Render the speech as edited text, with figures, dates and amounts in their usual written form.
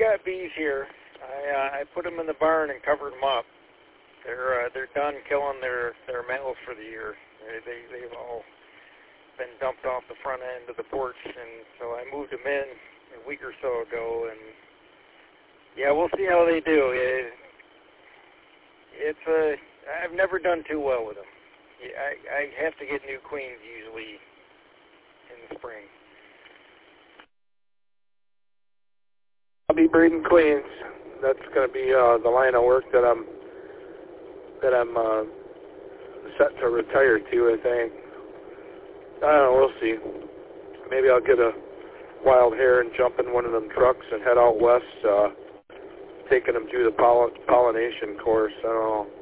got bees here. I put them in the barn and covered them up. They're done killing their males for the year. They've all been dumped off the front end of the porch, and so I moved them in a week or so ago, and yeah, we'll see how they do. I've never done too well with them. I have to get new queens usually in the spring. I'll be breeding queens. That's going to be the line of work that I'm set to retire to, I think. I don't know, we'll see. Maybe I'll get a wild hare and jump in one of them trucks and head out west, taking them through the pollination course. I don't know.